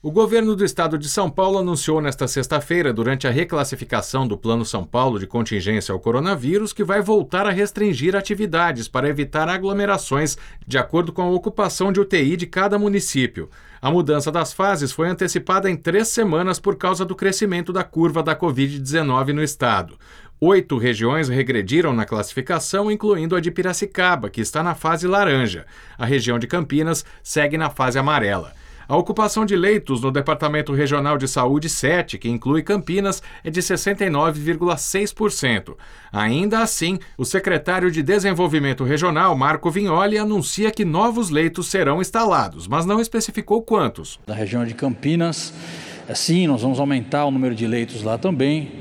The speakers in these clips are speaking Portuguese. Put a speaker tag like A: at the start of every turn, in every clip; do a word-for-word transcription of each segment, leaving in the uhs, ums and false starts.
A: O governo do estado de São Paulo anunciou nesta sexta-feira, durante a reclassificação do Plano São Paulo de contingência ao coronavírus, que vai voltar a restringir atividades para evitar aglomerações, de acordo com a ocupação de U T I de cada município. A mudança das fases foi antecipada em três semanas por causa do crescimento da curva da covid dezenove no estado. Oito regiões regrediram na classificação, incluindo a de Piracicaba, que está na fase laranja. A região de Campinas segue na fase amarela. A ocupação de leitos no Departamento Regional de Saúde sete, que inclui Campinas, é de sessenta e nove vírgula seis por cento. Ainda assim, o secretário de Desenvolvimento Regional, Marco Vignoli, anuncia que novos leitos serão instalados, mas não especificou quantos.
B: Na região de Campinas, sim, nós vamos aumentar o número de leitos lá também,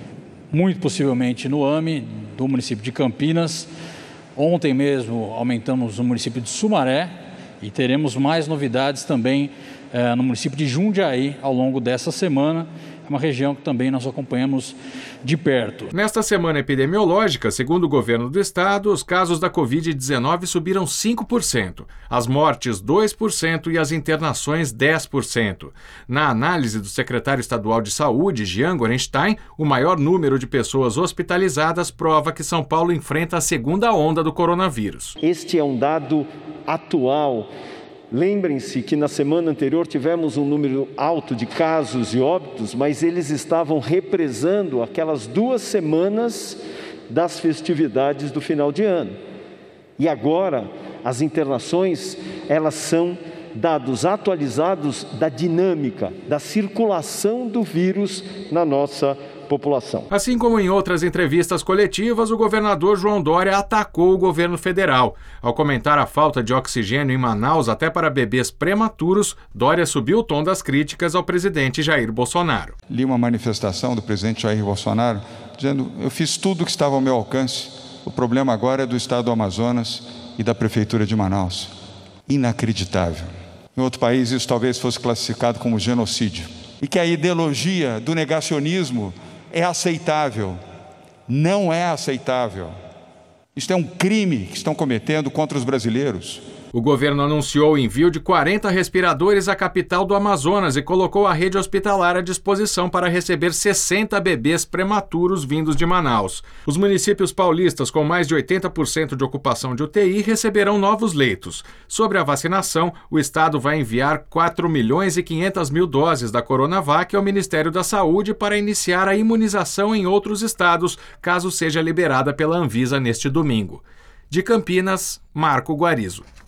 B: muito possivelmente no A M E do município de Campinas. Ontem mesmo aumentamos no município de Sumaré, e teremos mais novidades também eh, no município de Jundiaí ao longo dessa semana. É uma região que também nós acompanhamos de perto.
A: Nesta semana epidemiológica, segundo o governo do estado, os casos da covid dezenove subiram cinco por cento, as mortes dois por cento e as internações dez por cento. Na análise do secretário estadual de saúde, Jean Gorenstein, o maior número de pessoas hospitalizadas prova que São Paulo enfrenta a segunda onda do coronavírus.
C: Este é um dado atual. Lembrem-se que na semana anterior tivemos um número alto de casos e óbitos, mas eles estavam represando aquelas duas semanas das festividades do final de ano. E agora, as internações, elas são dados atualizados da dinâmica, da circulação do vírus na nossa população.
A: Assim como em outras entrevistas coletivas, o governador João Dória atacou o governo federal. Ao comentar a falta de oxigênio em Manaus até para bebês prematuros, Dória subiu o tom das críticas ao presidente Jair Bolsonaro.
D: Li uma manifestação do presidente Jair Bolsonaro dizendo: eu fiz tudo o que estava ao meu alcance, o problema agora é do estado do Amazonas e da prefeitura de Manaus. Inacreditável. Em outro país isso talvez fosse classificado como genocídio. E que a ideologia do negacionismo é aceitável. Não é aceitável. Isto é um crime que estão cometendo contra os brasileiros.
A: O governo anunciou o envio de quarenta respiradores à capital do Amazonas e colocou a rede hospitalar à disposição para receber sessenta bebês prematuros vindos de Manaus. Os municípios paulistas com mais de oitenta por cento de ocupação de U T I receberão novos leitos. Sobre a vacinação, o estado vai enviar quatro milhões e quinhentas mil doses da Coronavac ao Ministério da Saúde para iniciar a imunização em outros estados, caso seja liberada pela Anvisa neste domingo. De Campinas, Marco Guarizo.